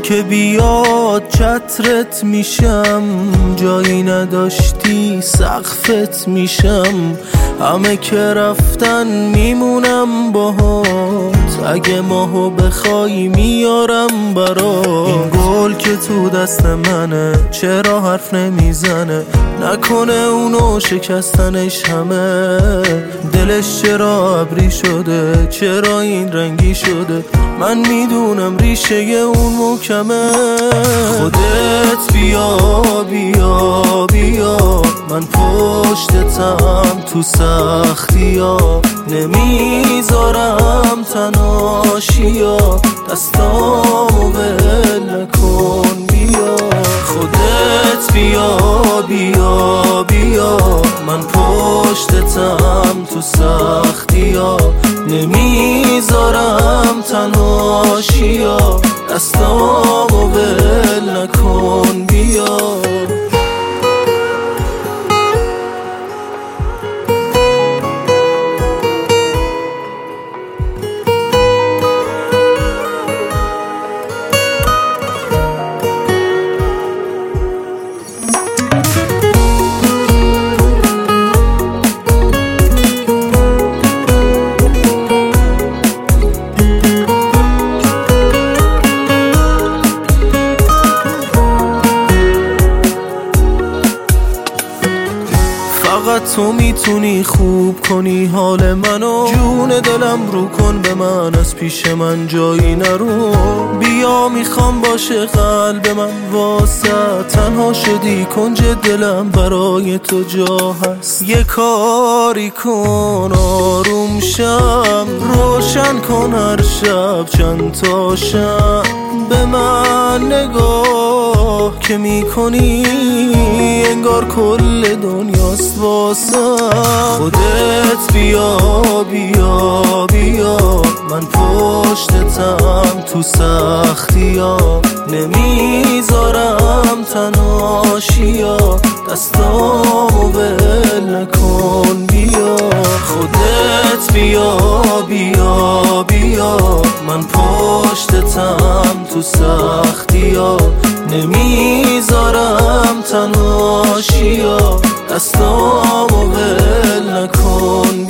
که بیاد چترت میشم، جایی نداشتی سقفت میشم. همه که رفتن میمونم باهات، اگه ماهو بخوای میارم برات. این گل که تو دست منه چرا حرف نمیزنه؟ نکنه اونو شکستنش همه. دلش چرا ابری شده؟ چرا این رنگی شده؟ من میدونم ریشه اون محکمه. خودت بیا بیا بیا، من پشتتم تو سختیا. نمیذارم تناشیا، دستامو ول نکن بیا. خودت بیا بیا بیا، من پشتتم تو سختیا. نمیذارم تناشیا، دستامو ول نکن بیا. فقط تو میتونی خوب کنی حال منو. جون دلم رو کن به من، از پیش من جایی نرو. بیا میخوام باشه قلب من واسه، تنها شدی کنج دلم برای تو جا هست. یه کاری کن آروم شم، روشن کن هر شب چند تا شم. به من نگاه که میکنی انگار کل دنیاست واسه. خودت بیا بیا بیا، من پشتتم تو سختیا. نمیذارم تناشیا، دستامو ول نکن بیا. خودت بیا بیا بیا، من پشتتم تو سختیا. نمیذارم تناشیا، دستامو ول نکن.